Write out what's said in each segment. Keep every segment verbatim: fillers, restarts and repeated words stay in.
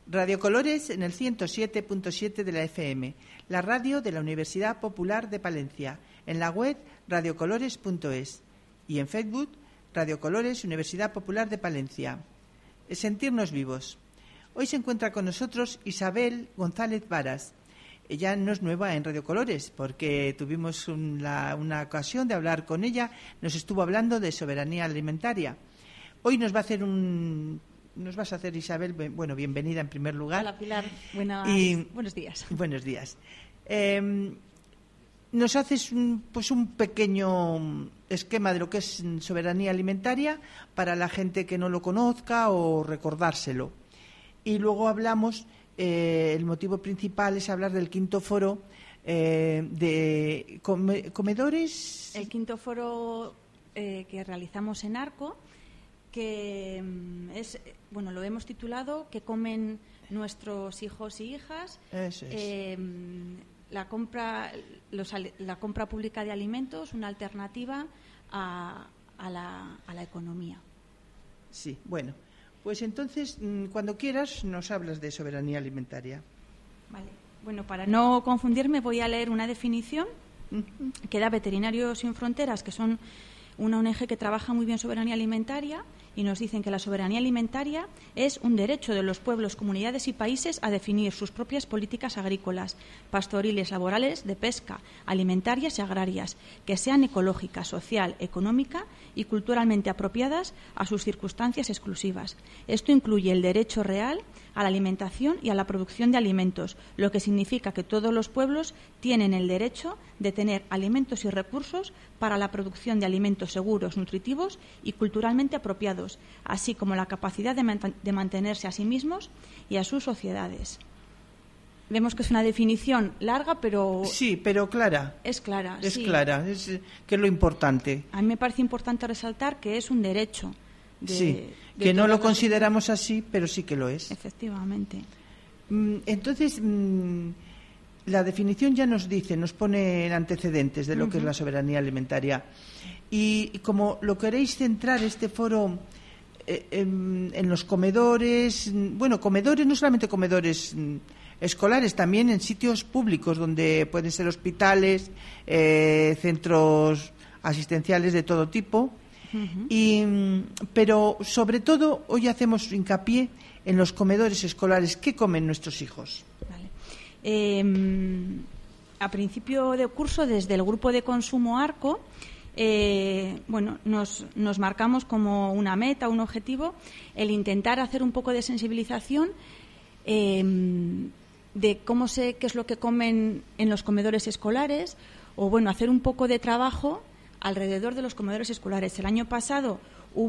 Radio Colores en el ciento siete punto siete de la F M, la radio de la Universidad Popular de Palencia, en la web radio colores punto es y en Facebook Radio Colores Universidad Popular de Palencia. Sentirnos vivos. Hoy se encuentra con nosotros Isabel González Varas. Ella no es nueva en Radio Colores porque tuvimos un, la, una ocasión de hablar con ella. Nos estuvo hablando de soberanía alimentaria. Hoy nos va a hacer un... Nos vas a hacer, Isabel, bueno, bienvenida en primer lugar. Hola, Pilar. Buenas, y, buenos días. Buenos días. Eh, nos haces un, pues un pequeño esquema de lo que es soberanía alimentaria para la gente que no lo conozca o recordárselo. Y luego hablamos, eh, el motivo principal es hablar del quinto foro eh, de come, comedores. El quinto foro eh, que realizamos en Arco, que es, bueno, lo hemos titulado ¿Qué comen nuestros hijos y hijas? Eso es. Eh, la compra, los, la compra pública de alimentos, una alternativa a, a, la, a la economía. Sí, bueno, pues entonces, cuando quieras, nos hablas de soberanía alimentaria. Vale. Bueno, para no confundirme, voy a leer una definición uh-huh. que da Veterinarios Sin Fronteras, que son una O N G que trabaja muy bien soberanía alimentaria, y nos dicen que la soberanía alimentaria es un derecho de los pueblos, comunidades y países a definir sus propias políticas agrícolas, pastoriles, laborales, de pesca, alimentarias y agrarias, que sean ecológicas, social, económica y culturalmente apropiadas a sus circunstancias exclusivas. Esto incluye el derecho real a la alimentación y a la producción de alimentos, lo que significa que todos los pueblos tienen el derecho de tener alimentos y recursos para la producción de alimentos seguros, nutritivos y culturalmente apropiados, así como la capacidad de, man- de mantenerse a sí mismos y a sus sociedades. Vemos que es una definición larga, pero... Sí, pero clara. Es clara, Es sí. clara, es, que es lo importante. A mí me parece importante resaltar que es un derecho. De, sí, de que no lo las... consideramos así, pero sí que lo es. Efectivamente. Entonces, la definición ya nos dice, nos pone antecedentes de lo uh-huh. que es la soberanía alimentaria. Y como lo queréis centrar este foro eh, en, en los comedores, bueno, comedores, no solamente comedores escolares, también en sitios públicos donde pueden ser hospitales, eh, centros asistenciales de todo tipo. Uh-huh. Y, pero sobre todo hoy hacemos hincapié en los comedores escolares. ¿Qué comen nuestros hijos? Vale. Eh, a principio de curso, desde el grupo de consumo Arco, eh, bueno, nos, nos marcamos como una meta, un objetivo, el intentar hacer un poco de sensibilización eh, de cómo sé qué es lo que comen en los comedores escolares, o bueno, hacer un poco de trabajo alrededor de los comedores escolares. El año pasado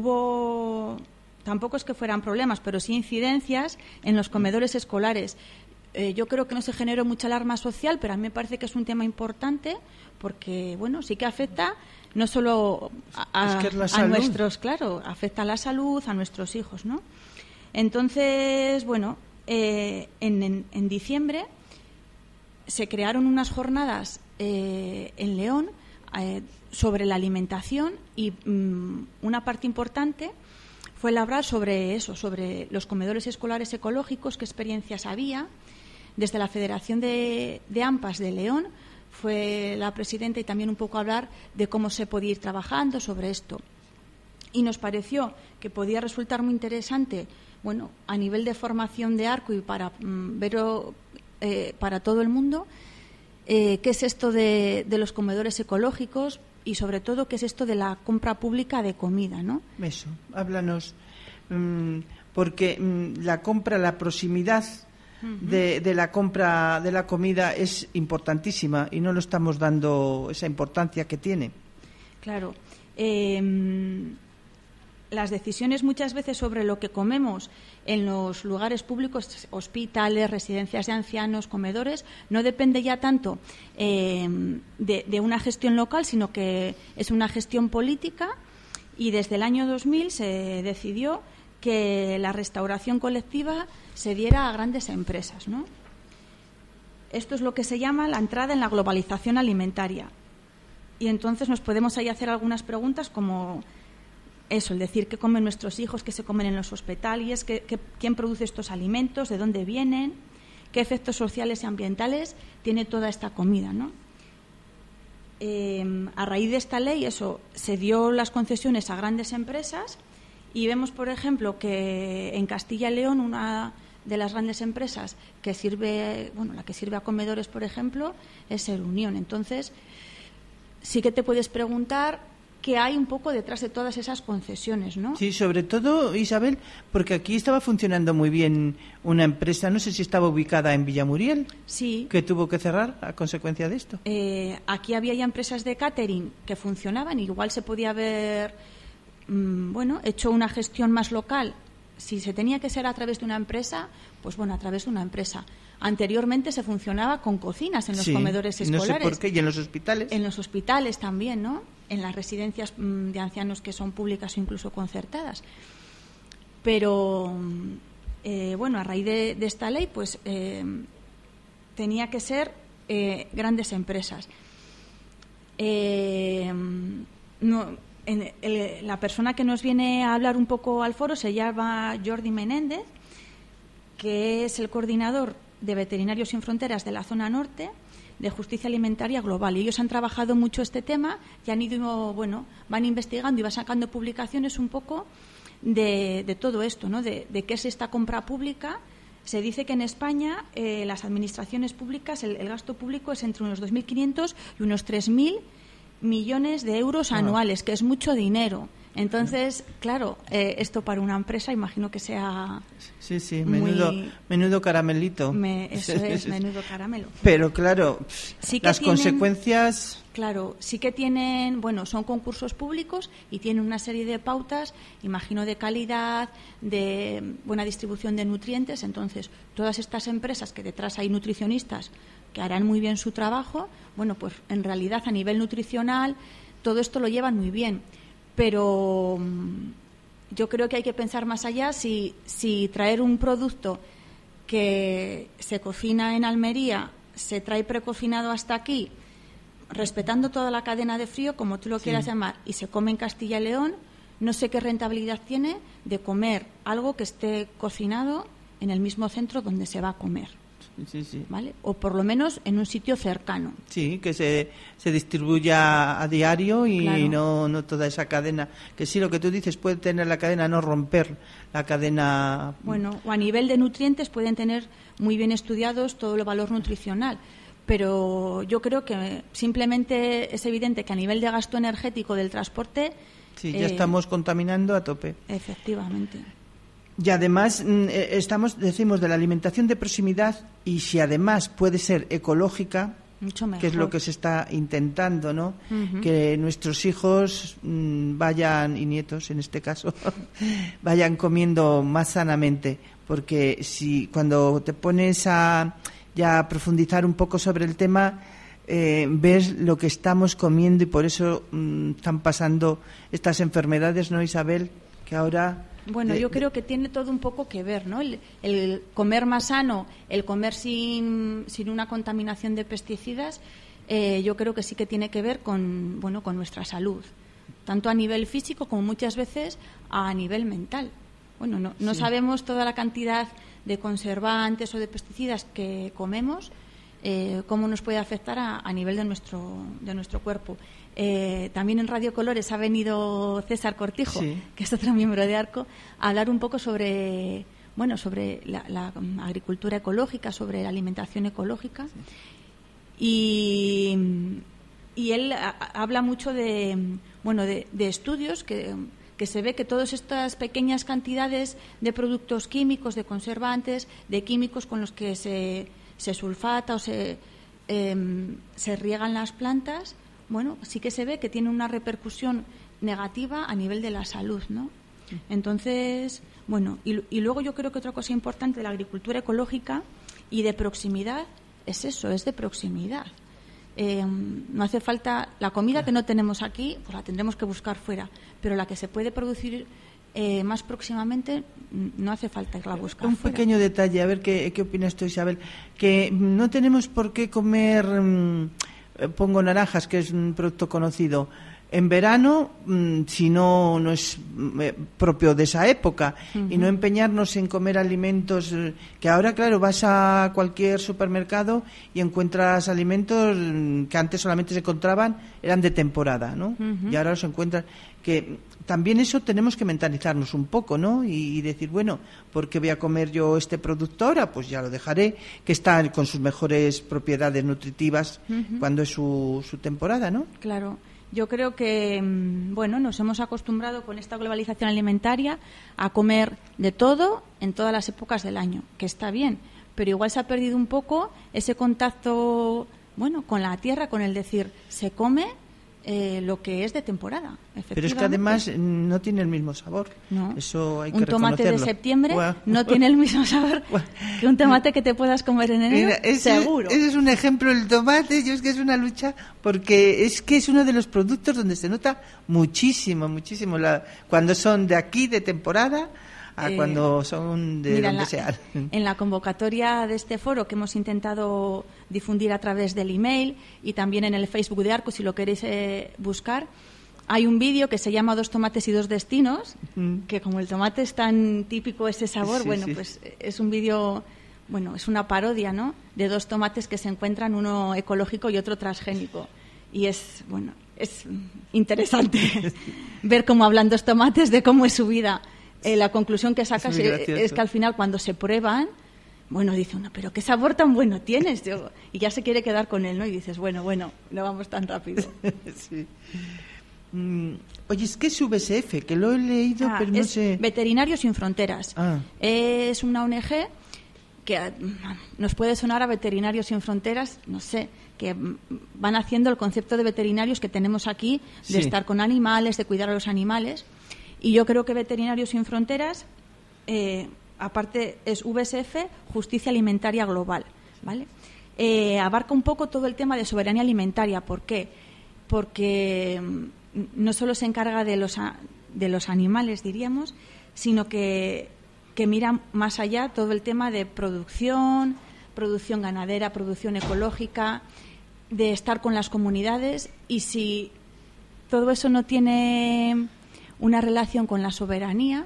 hubo, tampoco es que fueran problemas, pero sí incidencias en los comedores escolares. Eh, yo creo que no se generó mucha alarma social, pero a mí me parece que es un tema importante porque, bueno, sí que afecta no solo a, a, es que es la a salud. nuestros, claro, afecta a la salud, a nuestros hijos, ¿no? Entonces, bueno, eh, en, en, en diciembre se crearon unas jornadas eh, en León eh, sobre la alimentación y um, una parte importante fue el hablar sobre eso, sobre los comedores escolares ecológicos, qué experiencias había. Desde la Federación de, de AMPAs de León fue la presidenta y también un poco hablar de cómo se podía ir trabajando sobre esto. Y nos pareció que podía resultar muy interesante, bueno, a nivel de formación de Arco y para um, verlo eh, para todo el mundo, eh, qué es esto de, de los comedores ecológicos y sobre todo qué es esto de la compra pública de comida, ¿no? Eso, háblanos, mmm, porque mmm, la compra, la proximidad uh-huh. de, de la compra de la comida es importantísima y no lo estamos dando esa importancia que tiene. Claro. Eh, las decisiones muchas veces sobre lo que comemos en los lugares públicos, hospitales, residencias de ancianos, comedores, no depende ya tanto eh, de, de una gestión local, sino que es una gestión política, y desde el año dos mil se decidió que la restauración colectiva se diera a grandes empresas, ¿no? Esto es lo que se llama la entrada en la globalización alimentaria. Y entonces nos podemos ahí hacer algunas preguntas como eso, el decir qué comen nuestros hijos, qué se comen en los hospitales, qué, qué, quién produce estos alimentos, de dónde vienen, qué efectos sociales y ambientales tiene toda esta comida, ¿no? Eh, a raíz de esta ley, eso, se dio las concesiones a grandes empresas y vemos, por ejemplo, que en Castilla y León una de las grandes empresas que sirve, bueno, la que sirve a comedores, por ejemplo, es Ser Unión. Entonces, sí que te puedes preguntar qué hay un poco detrás de todas esas concesiones, ¿no? Sí, sobre todo, Isabel, porque aquí estaba funcionando muy bien una empresa, no sé si estaba ubicada en Villamuriel, sí, que tuvo que cerrar a consecuencia de esto. Eh, aquí había ya empresas de catering que funcionaban, igual se podía haber, mmm, bueno, hecho una gestión más local. Si se tenía que ser a través de una empresa, pues bueno, a través de una empresa. Anteriormente se funcionaba con cocinas en los sí, comedores escolares. No sé por qué, y en los hospitales. En los hospitales también, ¿no? En las residencias mmm, de ancianos que son públicas o incluso concertadas. Pero, eh, bueno, a raíz de, de esta ley, pues eh, tenía que ser eh, grandes empresas. Eh, no... En el, la persona que nos viene a hablar un poco al foro se llama Jordi Menéndez, que es el coordinador de Veterinarios Sin Fronteras de la zona norte de Justicia Alimentaria Global. Y ellos han trabajado mucho este tema y han ido, bueno, van investigando y van sacando publicaciones un poco de, de todo esto, ¿no? De, de qué es esta compra pública. Se dice que en España eh, las administraciones públicas, el, el gasto público es entre unos dos mil quinientos y unos tres mil millones de euros anuales, que es mucho dinero. Entonces, claro, eh, esto para una empresa imagino que sea sí, sí, menudo, muy... menudo caramelito. Me, eso es, menudo caramelo. Pero claro, sí que las tienen, consecuencias... Claro, sí que tienen, bueno, son concursos públicos y tienen una serie de pautas, imagino, de calidad, de buena distribución de nutrientes. Entonces, todas estas empresas que detrás hay nutricionistas que harán muy bien su trabajo, bueno, pues en realidad a nivel nutricional todo esto lo llevan muy bien. Pero yo creo que hay que pensar más allá si, si traer un producto que se cocina en Almería, se trae precocinado hasta aquí, respetando toda la cadena de frío, como tú lo quieras sí. llamar, y se come en Castilla y León, no sé qué rentabilidad tiene de comer algo que esté cocinado en el mismo centro donde se va a comer. Sí, sí. ¿Vale? O por lo menos en un sitio cercano. Sí, que se, se distribuya a diario y claro. no, no toda esa cadena. Que sí, lo que tú dices, puede tener la cadena, no romper la cadena. Bueno, o a nivel de nutrientes pueden tener muy bien estudiados todo el valor nutricional. Pero yo creo que simplemente es evidente que a nivel de gasto energético del transporte... Sí, ya eh, estamos contaminando a tope. Efectivamente. Y además estamos, decimos, de la alimentación de proximidad, y si además puede ser ecológica, mucho mejor. Que es lo que se está intentando, ¿no? Uh-huh. Que nuestros hijos mmm, vayan, y nietos en este caso, vayan comiendo más sanamente, porque si cuando te pones a ya profundizar un poco sobre el tema, eh, ves lo que estamos comiendo, y por eso mmm, están pasando estas enfermedades, ¿no, Isabel? Que ahora... Bueno, yo creo que tiene todo un poco que ver, ¿no? El, el comer más sano, el comer sin, sin una contaminación de pesticidas, eh, yo creo que sí que tiene que ver con, bueno, con nuestra salud, tanto a nivel físico como muchas veces a nivel mental. Bueno, no, no sí. sabemos toda la cantidad de conservantes o de pesticidas que comemos, eh, cómo nos puede afectar a, a nivel de nuestro, de nuestro cuerpo. Eh, también en Radio Colores ha venido César Cortijo, sí. que es otro miembro de ARCO, a hablar un poco sobre, bueno, sobre la, la agricultura ecológica, sobre la alimentación ecológica. Sí. Y, y él a, habla mucho de, bueno, de, de estudios que, que se ve que todas estas pequeñas cantidades de productos químicos, de conservantes, de químicos con los que se, se sulfata o se, eh, se riegan las plantas, bueno, sí que se ve que tiene una repercusión negativa a nivel de la salud, ¿no? Entonces, bueno, y, y luego yo creo que otra cosa importante de la agricultura ecológica y de proximidad es eso, es de proximidad. Eh, no hace falta, la comida que no tenemos aquí, pues la tendremos que buscar fuera, pero la que se puede producir eh, más próximamente no hace falta irla a buscar Un fuera. Pequeño detalle, a ver qué, qué opinas tú, Isabel, que no tenemos por qué comer... Mmm, pongo naranjas, que es un producto conocido, en verano, mmm, si no, no es eh, propio de esa época, uh-huh. y no empeñarnos en comer alimentos eh, que ahora, claro, vas a cualquier supermercado y encuentras alimentos que antes solamente se encontraban, eran de temporada, ¿no? Uh-huh. Y ahora los encuentras, que también eso tenemos que mentalizarnos un poco, ¿no? Y, y decir, bueno, ¿por qué voy a comer yo este producto ahora? Pues ya lo dejaré, que está con sus mejores propiedades nutritivas uh-huh. cuando es su, su temporada, ¿no? Claro. Yo creo que, bueno, nos hemos acostumbrado con esta globalización alimentaria a comer de todo en todas las épocas del año, que está bien, pero igual se ha perdido un poco ese contacto, bueno, con la tierra, con el decir, se come eh, lo que es de temporada. Pero es que además no tiene el mismo sabor. No. Eso hay que un tomate reconocerlo. de septiembre Buah. no tiene el mismo sabor que un tomate que te puedas comer en enero. Mira, ese, seguro. Ese es un ejemplo, el tomate. Yo es que es una lucha porque es que es uno de los productos donde se nota muchísimo, muchísimo la, cuando son de aquí, de temporada, a eh, cuando son de mira, donde en la, sea. En la convocatoria de este foro que hemos intentado difundir a través del email y también en el Facebook de Arcos, si lo queréis eh, buscar, hay un vídeo que se llama Dos tomates y dos destinos, mm. que como el tomate es tan típico ese sabor, sí, bueno, sí. pues es un vídeo, bueno, es una parodia, ¿no?, de dos tomates que se encuentran, uno ecológico y otro transgénico. Y es, bueno, es interesante ver cómo hablan dos tomates de cómo es su vida. Eh, la conclusión que sacas es, es que al final cuando se prueban, bueno, dice uno, pero qué sabor tan bueno tienes, yo, y ya se quiere quedar con él, ¿no? Y dices, bueno, bueno, no vamos tan rápido. Sí. Mm, oye, es que es V S F, que lo he leído, ah, pero no es sé. Veterinarios Sin Fronteras. Ah. Es una O N G que nos puede sonar a Veterinarios Sin Fronteras, no sé, que van haciendo el concepto de veterinarios que tenemos aquí, de sí. estar con animales, de cuidar a los animales. Y yo creo que Veterinarios Sin Fronteras, eh, aparte es V S F, Justicia Alimentaria Global, ¿vale? Eh, abarca un poco todo el tema de soberanía alimentaria. ¿Por qué? Porque no solo se encarga de los, de los animales, diríamos, sino que, que mira más allá todo el tema de producción, producción ganadera, producción ecológica, de estar con las comunidades. Y si todo eso no tiene una relación con la soberanía,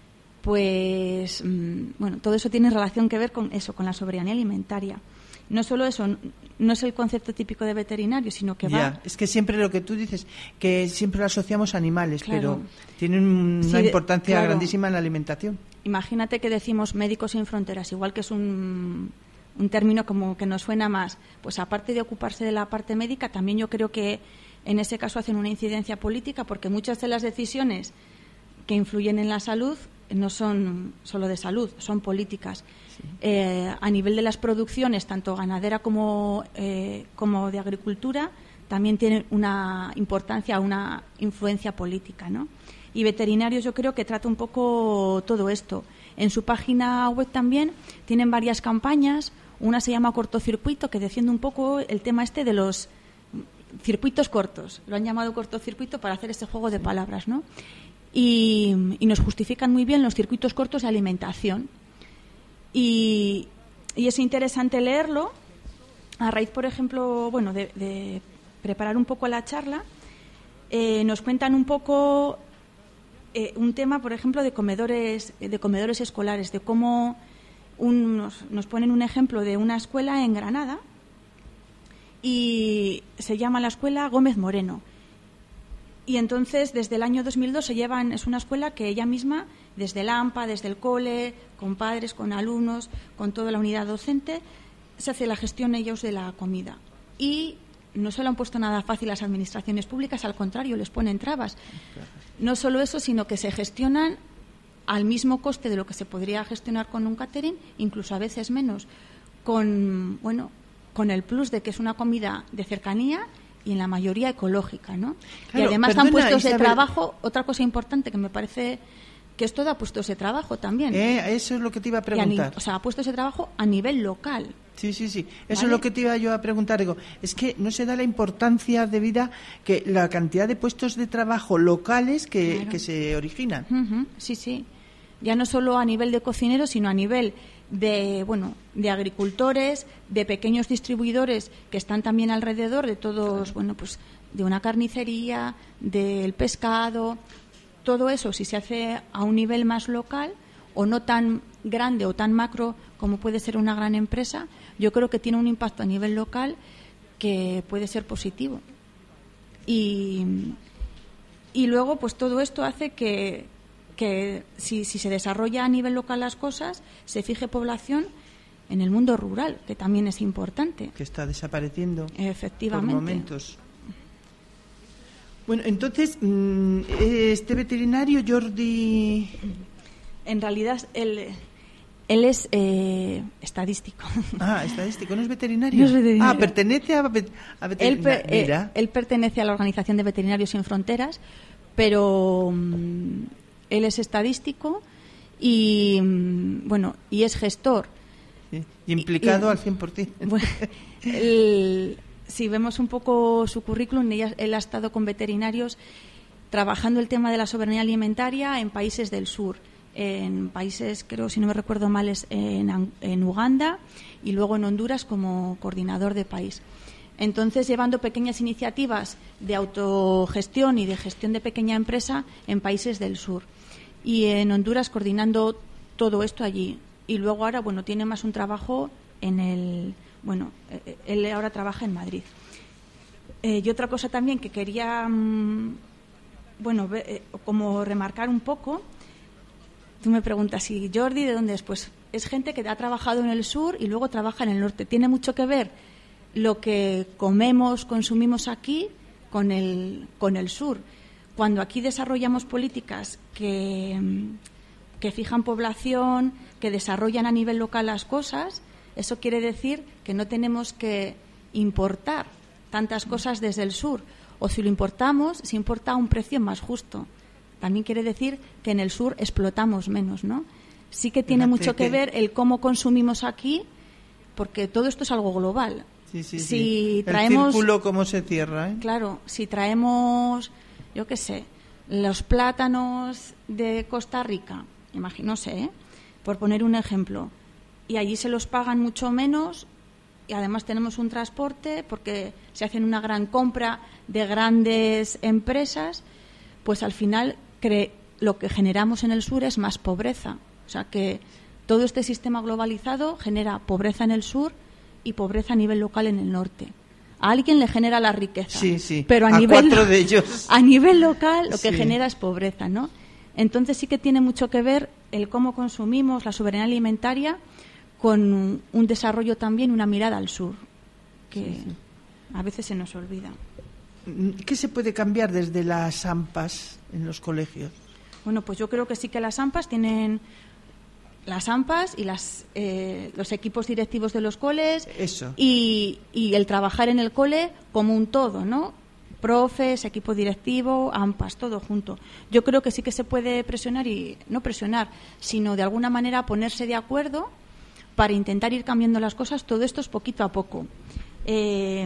pues bueno, todo eso tiene relación que ver con eso, con la soberanía alimentaria. No solo eso, no es el concepto típico de veterinario, sino que va... Ya, es que siempre lo que tú dices, que siempre lo asociamos a animales, claro. pero tienen una sí, importancia claro. grandísima en la alimentación. Imagínate que decimos Médicos Sin Fronteras, igual que es un, un término como que nos suena más, pues aparte de ocuparse de la parte médica, también yo creo que en ese caso hacen una incidencia política, porque muchas de las decisiones que influyen en la salud no son solo de salud, son políticas. Sí. Eh, a nivel de las producciones, tanto ganadera como, eh, como de agricultura, también tienen una importancia, una influencia política, ¿no? Y Veterinarios yo creo que trata un poco todo esto. En su página web también tienen varias campañas. Una se llama Cortocircuito, que defiende un poco el tema este de los circuitos cortos. Lo han llamado cortocircuito para hacer ese juego de palabras, ¿no? Y, y nos justifican muy bien los circuitos cortos de alimentación. Y, y es interesante leerlo a raíz, por ejemplo, bueno, de, de preparar un poco la charla. Eh, nos cuentan un poco eh, un tema, por ejemplo, de comedores, de comedores escolares, de cómo un, nos, nos ponen un ejemplo de una escuela en Granada y se llama la escuela Gómez Moreno. Y entonces, desde el año dos mil dos se llevan, es una escuela que ella misma, desde el AMPA, desde el cole, con padres, con alumnos, con toda la unidad docente, se hace la gestión ellos de la comida. Y no se lo han puesto nada fácil las administraciones públicas, al contrario, les ponen trabas. No solo eso, sino que se gestionan al mismo coste de lo que se podría gestionar con un catering, incluso a veces menos, con, bueno, con el plus de que es una comida de cercanía y en la mayoría ecológica, ¿no? Claro, y además perdona, dan puestos Isabel, de trabajo. Otra cosa importante que me parece que es todo a puestos de trabajo también. Eh, eso es lo que te iba a preguntar. A, o sea, a puestos de trabajo a nivel local. Sí, sí, sí. Eso ¿vale? es lo que te iba yo a preguntar. Digo, es que no se da la importancia debida que la cantidad de puestos de trabajo locales que, claro. que se originan. Uh-huh, sí, sí. Ya no solo a nivel de cocineros, sino a nivel de, bueno, de agricultores, de pequeños distribuidores que están también alrededor, de todos, claro. bueno, pues de una carnicería, del pescado, todo eso, si se hace a un nivel más local o no tan grande o tan macro como puede ser una gran empresa, yo creo que tiene un impacto a nivel local que puede ser positivo. Y, y luego, pues todo esto hace que, que si, si se desarrolla a nivel local las cosas, se fije población en el mundo rural, que también es importante. Que está desapareciendo. Efectivamente. Por momentos. Bueno, entonces, este veterinario, Jordi... En realidad, él, él es eh, estadístico. Ah, estadístico, ¿no es veterinario? No es veterinario. Ah, pertenece a, a veterinario. Él, per, eh, él pertenece a la Organización de Veterinarios Sin Fronteras, pero um, él es estadístico y, um, bueno, y es gestor. Sí, y implicado y, al cien por ciento. Bueno, el, si vemos un poco su currículum, ella, él ha estado con veterinarios trabajando el tema de la soberanía alimentaria en países del sur, en países, creo, si no me recuerdo mal, es en, en Uganda y luego en Honduras como coordinador de país. Entonces, llevando pequeñas iniciativas de autogestión y de gestión de pequeña empresa en países del sur. Y en Honduras coordinando todo esto allí. Y luego ahora, bueno, tiene más un trabajo en el... Bueno, él ahora trabaja en Madrid. Eh, y otra cosa también que quería, mmm, bueno, eh, como remarcar un poco, tú me preguntas, ¿y Jordi de dónde es? Pues es gente que ha trabajado en el sur y luego trabaja en el norte. Tiene mucho que ver lo que comemos, consumimos aquí con el, con el sur. Cuando aquí desarrollamos políticas que, que fijan población, que desarrollan a nivel local las cosas, eso quiere decir que no tenemos que importar tantas cosas desde el sur. O si lo importamos, se importa a un precio más justo. También quiere decir que en el sur explotamos menos, ¿no? Sí que tiene Fíjate mucho que, que ver el cómo consumimos aquí, porque todo esto es algo global. Sí, sí, si sí. Traemos, el círculo cómo se cierra, ¿eh? Claro, si traemos, yo qué sé, los plátanos de Costa Rica, imagino, no sé, ¿eh? Por poner un ejemplo, y allí se los pagan mucho menos y además tenemos un transporte porque se hacen una gran compra de grandes empresas, pues al final cre- lo que generamos en el sur es más pobreza. O sea que todo este sistema globalizado genera pobreza en el sur y pobreza a nivel local en el norte. A alguien le genera la riqueza, sí, sí. pero a, a nivel cuatro de ellos. A nivel local lo que sí. genera es pobreza, ¿no? Entonces sí que tiene mucho que ver el cómo consumimos la soberanía alimentaria con un desarrollo también, una mirada al sur, que sí, sí. a veces se nos olvida. ¿Qué se puede cambiar desde las AMPAs en los colegios? Bueno, pues yo creo que sí que las AMPAs tienen... Las AMPAs y las, eh, los equipos directivos de los coles. Eso. Y, y el trabajar en el cole como un todo, ¿no? Profes, equipo directivo, AMPAs, todo junto. Yo creo que sí que se puede presionar, y no presionar, sino de alguna manera ponerse de acuerdo para intentar ir cambiando las cosas. Todo esto es poquito a poco. Eh,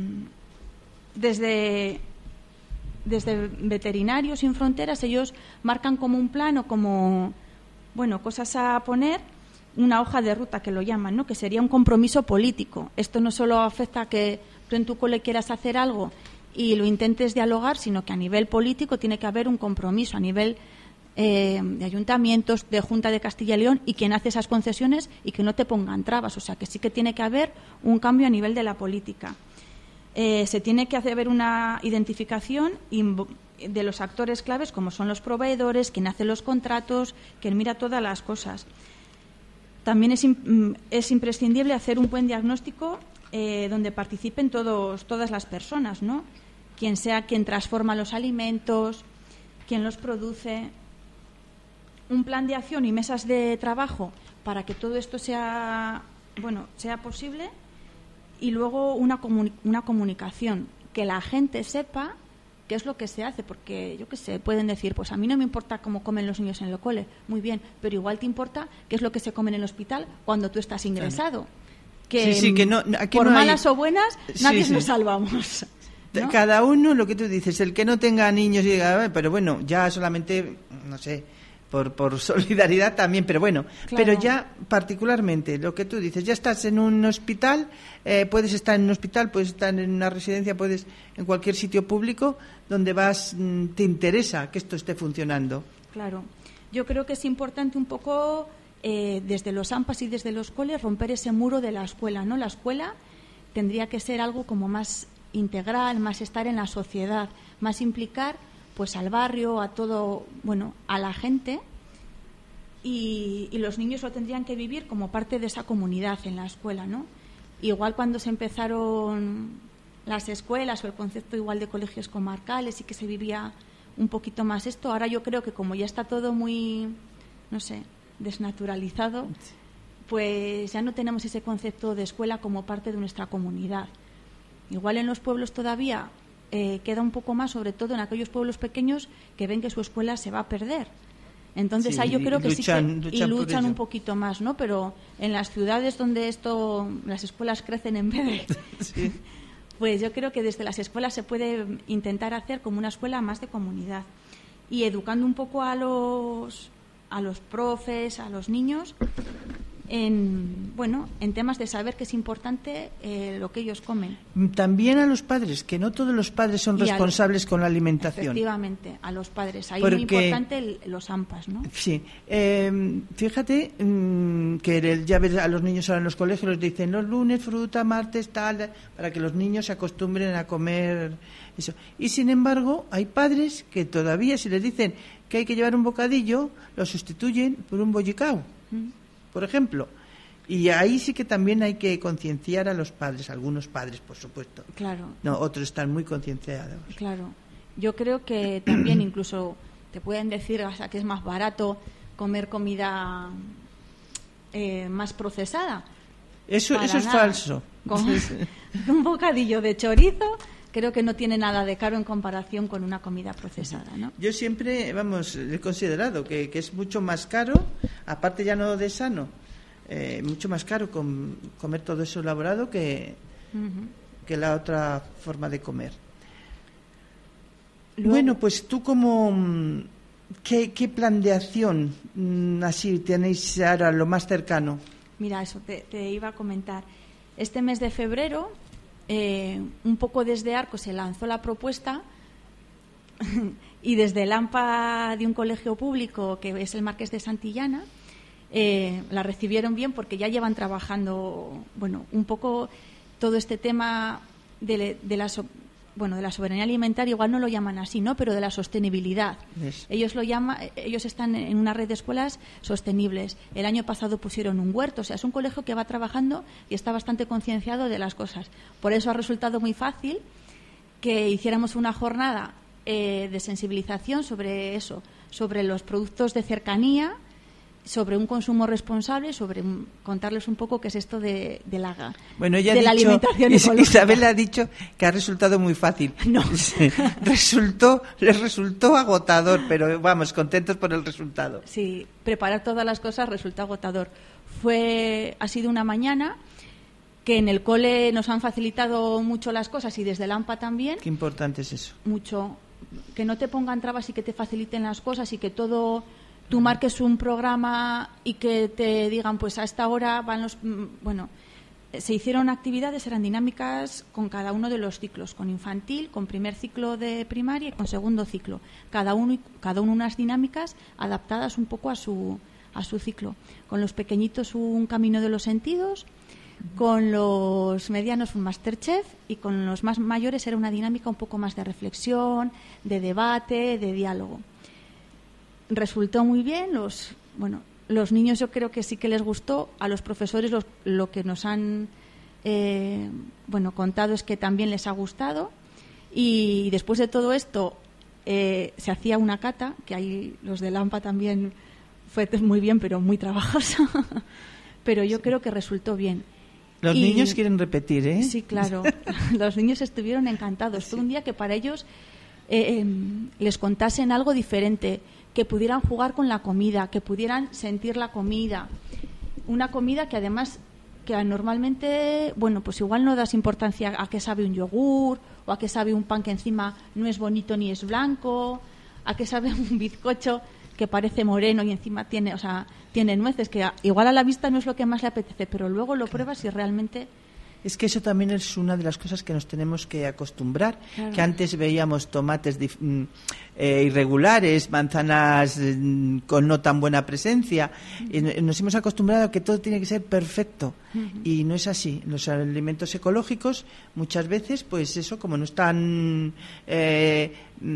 desde... Desde Veterinarios Sin Fronteras, ellos marcan como un plan o como... Bueno, cosas a poner, una hoja de ruta que lo llaman, ¿no? Que sería un compromiso político. Esto no solo afecta a que tú en tu cole quieras hacer algo y lo intentes dialogar, sino que a nivel político tiene que haber un compromiso, a nivel eh, de ayuntamientos, de Junta de Castilla y León, y quien hace esas concesiones y que no te pongan trabas. O sea, que sí que tiene que haber un cambio a nivel de la política. Eh, se tiene que hacer una identificación de los actores claves, como son los proveedores, quien hace los contratos, quien mira todas las cosas. También es, es imprescindible hacer un buen diagnóstico eh, donde participen todos, todas las personas, ¿no? Quien sea quien transforma los alimentos, quien los produce. Un plan de acción y mesas de trabajo para que todo esto sea, bueno, sea posible. Y luego una, comuni- una comunicación, que la gente sepa qué es lo que se hace, porque yo qué sé, pueden decir, pues a mí no me importa cómo comen los niños en el cole, muy bien, pero igual te importa qué es lo que se come en el hospital cuando tú estás ingresado. Que, sí, sí, que no, aquí por no hay... malas o buenas, nadie sí, sí. nos salvamos, ¿no? Cada uno, lo que tú dices, el que no tenga niños y diga, pero bueno, ya solamente, no sé, por, por solidaridad también, pero bueno, claro. Pero ya particularmente lo que tú dices, ya estás en un hospital, eh, puedes estar en un hospital, puedes estar en una residencia, puedes en cualquier sitio público donde vas, te interesa que esto esté funcionando. Claro, yo creo que es importante un poco eh, desde los AMPAs y desde los coles romper ese muro de la escuela, ¿no? La escuela tendría que ser algo como más integral, más estar en la sociedad, más implicar pues al barrio, a todo, bueno, a la gente, y, y los niños lo tendrían que vivir como parte de esa comunidad en la escuela, ¿no? Igual cuando se empezaron las escuelas o el concepto igual de colegios comarcales y que se vivía un poquito más esto, ahora yo creo que como ya está todo muy, no sé, desnaturalizado, pues ya no tenemos ese concepto de escuela como parte de nuestra comunidad. Igual en los pueblos todavía eh, queda un poco más, sobre todo en aquellos pueblos pequeños que ven que su escuela se va a perder. Entonces, sí, ahí yo creo que luchan, sí que luchan y luchan un poquito más, ¿no? Pero en las ciudades donde esto, las escuelas crecen en vez de... Sí. Pues yo creo que desde las escuelas se puede intentar hacer como una escuela más de comunidad y educando un poco a los a los profes, a los niños en bueno en temas de saber que es importante eh, lo que ellos comen. También a los padres, que no todos los padres son y responsables los, con la alimentación. Efectivamente, a los padres. Ahí es muy importante el, los AMPAs, ¿no? Sí. Eh, fíjate mmm, que el, ya ves a los niños ahora en los colegios les dicen los lunes fruta, martes tal, para que los niños se acostumbren a comer eso. Y sin embargo, hay padres que todavía si les dicen que hay que llevar un bocadillo, lo sustituyen por un bollicao. ¿Mm? Por ejemplo, y ahí sí que también hay que concienciar a los padres, algunos padres, por supuesto. Claro. No, otros están muy concienciados. Claro. Yo creo que también incluso te pueden decir hasta que es más barato comer comida eh, más procesada. Eso, eso es nada. falso. Con un bocadillo de chorizo creo que no tiene nada de caro en comparación con una comida procesada, ¿no? Yo siempre, vamos, he considerado que, que es mucho más caro, aparte ya no de sano, eh, mucho más caro com, comer todo eso elaborado que, uh-huh. que la otra forma de comer. Luego, bueno, pues tú como... ¿Qué, qué plan de acción mm, así tenéis ahora lo más cercano? Mira, eso te, te iba a comentar. Este mes de febrero... Eh, un poco desde Arco se lanzó la propuesta y desde el AMPA de un colegio público que es el Marqués de Santillana eh, la recibieron bien porque ya llevan trabajando bueno un poco todo este tema de, de la bueno de la soberanía alimentaria, igual no lo llaman así, ¿no? Pero de la sostenibilidad. Yes. Ellos lo llaman, ellos están en una red de escuelas sostenibles. El año pasado pusieron un huerto, o sea, es un colegio que va trabajando y está bastante concienciado de las cosas. Por eso ha resultado muy fácil que hiciéramos una jornada eh, de sensibilización sobre eso, sobre los productos de cercanía, sobre un consumo responsable, sobre un, contarles un poco qué es esto de, de la, bueno, ella de ha la dicho, alimentación ecológica. Isabel ha dicho que ha resultado muy fácil. No. resultó, les resultó agotador, pero vamos, contentos por el resultado. Sí, preparar todas las cosas resulta agotador. Fue, ha sido una mañana que en el cole nos han facilitado mucho las cosas y desde el AMPA también. Qué importante es eso. Mucho. Que no te pongan trabas y que te faciliten las cosas y que todo... Tú marques un programa y que te digan, pues a esta hora van los... Bueno, se hicieron actividades, eran dinámicas con cada uno de los ciclos, con infantil, con primer ciclo de primaria y con segundo ciclo. Cada uno, cada uno unas dinámicas adaptadas un poco a su, a su ciclo. Con los pequeñitos un camino de los sentidos, con los medianos un Masterchef y con los más mayores era una dinámica un poco más de reflexión, de debate, de diálogo. Resultó muy bien, los bueno los niños yo creo que sí que les gustó, a los profesores los, lo que nos han eh, bueno contado es que también les ha gustado y después de todo esto eh, se hacía una cata, que ahí los de Lampa también fue muy bien pero muy trabajosa, pero yo creo que resultó bien. Los y, niños quieren repetir, ¿eh? Sí, claro, los niños estuvieron encantados, sí. Fue un día que para ellos eh, eh, les contasen algo diferente, que pudieran jugar con la comida, que pudieran sentir la comida. Una comida que además, que normalmente, bueno, pues igual no das importancia a qué sabe un yogur o a qué sabe un pan que encima no es bonito ni es blanco, a qué sabe un bizcocho, que parece moreno y encima tiene, o sea, tiene nueces, que igual a la vista no es lo que más le apetece, pero luego lo pruebas y realmente... Es que eso también es una de las cosas que nos tenemos que acostumbrar, claro. Que antes veíamos tomates eh, irregulares, manzanas eh, con no tan buena presencia, uh-huh. y nos hemos acostumbrado a que todo tiene que ser perfecto, uh-huh. y no es así. Los alimentos ecológicos muchas veces, pues eso, como no están... Eh,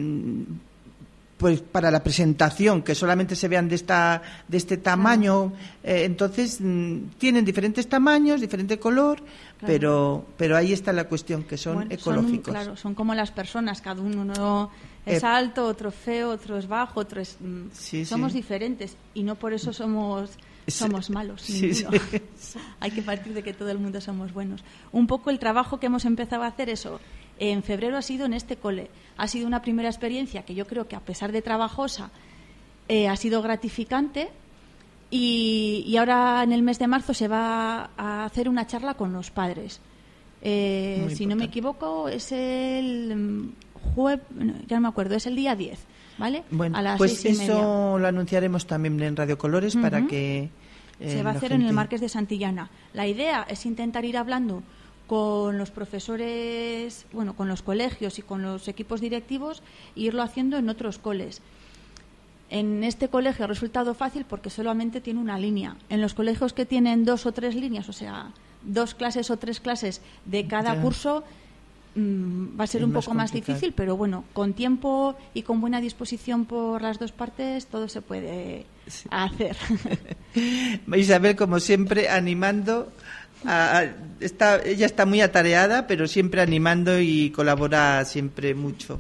pues para la presentación, que solamente se vean de esta de este tamaño, eh, entonces mmm, tienen diferentes tamaños, diferente color, claro. pero pero ahí está la cuestión, que son bueno, ecológicos. Son, claro, son como las personas, cada uno es eh, alto, otro feo, otro es bajo, otro es... Mmm, sí, somos sí. diferentes y no por eso somos... somos malos, sí, sí. Hay que partir de que todo el mundo somos buenos. Un poco el trabajo que hemos empezado a hacer, eso, en febrero ha sido en este cole. Ha sido una primera experiencia que yo creo que, a pesar de trabajosa, eh, ha sido gratificante. Y, y ahora, en el mes de marzo, se va a hacer una charla con los padres. Eh, si no me equivoco, es el jueves, ya no me acuerdo, es el día diez. ¿Vale? Bueno, a las pues seis y eso media. Lo anunciaremos también en Radio Colores, uh-huh. para que... Eh, se va a hacer gente... en el Marqués de Santillana. La idea es intentar ir hablando con los profesores, bueno, con los colegios y con los equipos directivos, e irlo haciendo en otros coles. En este colegio ha resultado fácil porque solamente tiene una línea. En los colegios que tienen dos o tres líneas, o sea, dos clases o tres clases de cada ya. curso, va a ser es un poco más, más difícil, pero bueno, con tiempo y con buena disposición por las dos partes, todo se puede sí. hacer. Isabel, como siempre, animando. A, a, está, ella está muy atareada, pero siempre animando y colabora siempre mucho.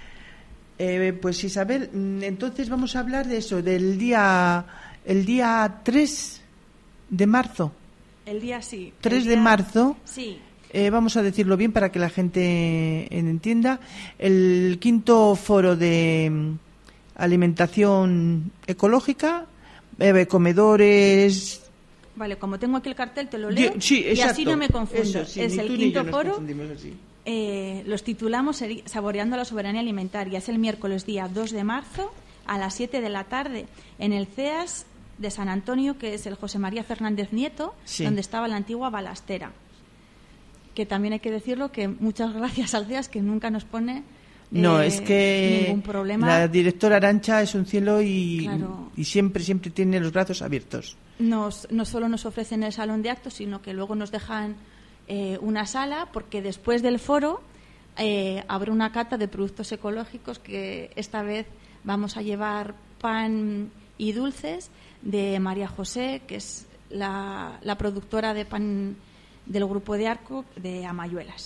Eh, pues Isabel, entonces vamos a hablar de eso, del día, el día tres de marzo. El día sí. tres el de día, marzo. Sí. Eh, vamos a decirlo bien para que la gente entienda. El quinto foro de alimentación ecológica, eh, comedores. Vale, como tengo aquí el cartel, te lo leo. Sí, y así no me confundo. Eso, sí, es el quinto foro. Eh, los titulamos Saboreando la soberanía alimentaria. Es el miércoles día dos de marzo a las siete de la tarde en el C E A S de San Antonio, que es el José María Fernández Nieto, sí. donde estaba la antigua balastera. Que también hay que decirlo, que muchas gracias al C E A S, que nunca nos pone eh, no, es que ningún problema. La directora Arantxa es un cielo y, claro. y siempre siempre tiene los brazos abiertos. Nos, no solo nos ofrecen el salón de actos, sino que luego nos dejan eh, una sala, porque después del foro eh, habrá una cata de productos ecológicos, que esta vez vamos a llevar pan y dulces de María José, que es la, la productora de pan del Grupo de Arco de Amayuelas.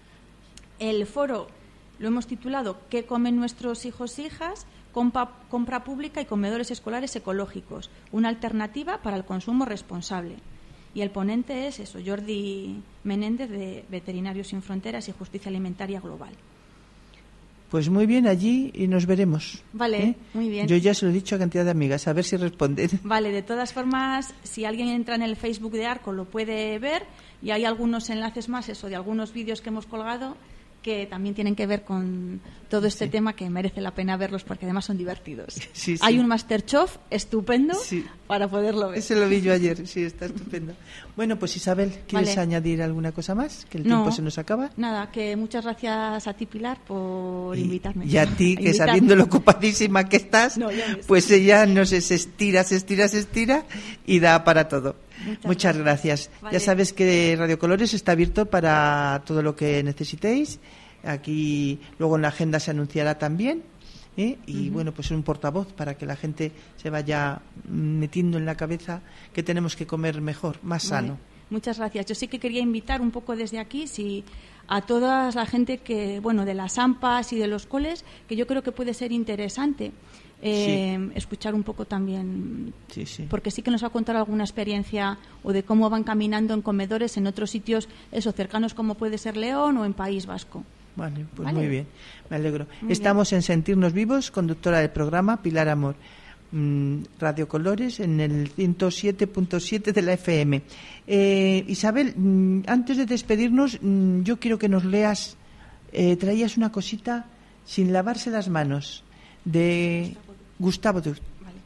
El foro lo hemos titulado ¿Qué comen nuestros hijos e hijas? Compra, compra pública y comedores escolares ecológicos, una alternativa para el consumo responsable. Y el ponente es eso, Jordi Menéndez, de Veterinarios Sin Fronteras y Justicia Alimentaria Global. Pues muy bien, allí y nos veremos. Vale, ¿eh? Muy bien. Yo ya se lo he dicho a cantidad de amigas, a ver si responden. Vale, de todas formas, si alguien entra en el Facebook de Arco lo puede ver, y hay algunos enlaces más, eso, de algunos vídeos que hemos colgado, que también tienen que ver con todo este sí. tema, que merece la pena verlos porque además son divertidos. Sí, sí. Hay un Masterchef estupendo sí. para poderlo ver. Ese lo vi yo ayer, sí, está estupendo. Bueno, pues Isabel, ¿quieres vale. añadir alguna cosa más? Que el no, tiempo se nos acaba. Nada, que muchas gracias a ti, Pilar, por y, invitarme. Y a ti, que sabiendo lo ocupadísima que estás, no, pues ella no sé, se estira, se estira, se estira y da para todo. Muchas, Muchas gracias. gracias. Vale. Ya sabes que Radio Colores está abierto para todo lo que necesitéis. Aquí luego en la agenda se anunciará también. ¿eh? Y uh-huh. bueno, pues un portavoz para que la gente se vaya metiendo en la cabeza que tenemos que comer mejor, más vale. sano. Muchas gracias. Yo sí que quería invitar un poco desde aquí si a toda la gente que, bueno, de las AMPAs y de los coles, que yo creo que puede ser interesante. Eh, sí. escuchar un poco también, sí, sí. porque sí que nos va a contar alguna experiencia o de cómo van caminando en comedores en otros sitios, eso, cercanos, como puede ser León o en País Vasco. Vale, pues ¿Vale? muy bien, me alegro. Muy Estamos bien. en Sentirnos Vivos, conductora del programa Pilar Amor, mmm, Radio Colores en el ciento siete punto siete de la F M. Eh, Isabel, mmm, antes de despedirnos, mmm, yo quiero que nos leas, eh, traías una cosita, Sin lavarse las manos, de Gustavo Dut. Vale.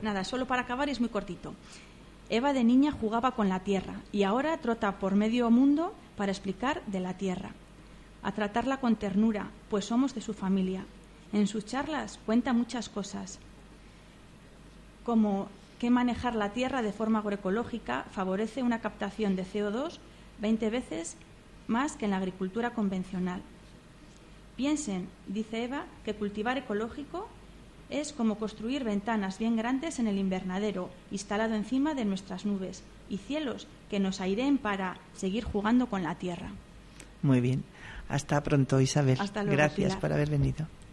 nada, solo para acabar, y es muy cortito. Eva de niña jugaba con la tierra y ahora trota por medio mundo para explicar de la tierra. A tratarla con ternura, pues somos de su familia. En sus charlas cuenta muchas cosas, como que manejar la tierra de forma agroecológica favorece una captación de C O dos veinte veces más que en la agricultura convencional. Piensen, dice Eva, que cultivar ecológico es como construir ventanas bien grandes en el invernadero, instalado encima de nuestras nubes, y cielos que nos aireen para seguir jugando con la tierra. Muy bien. Hasta pronto, Isabel. Hasta luego, Gracias Pilar. por haber venido.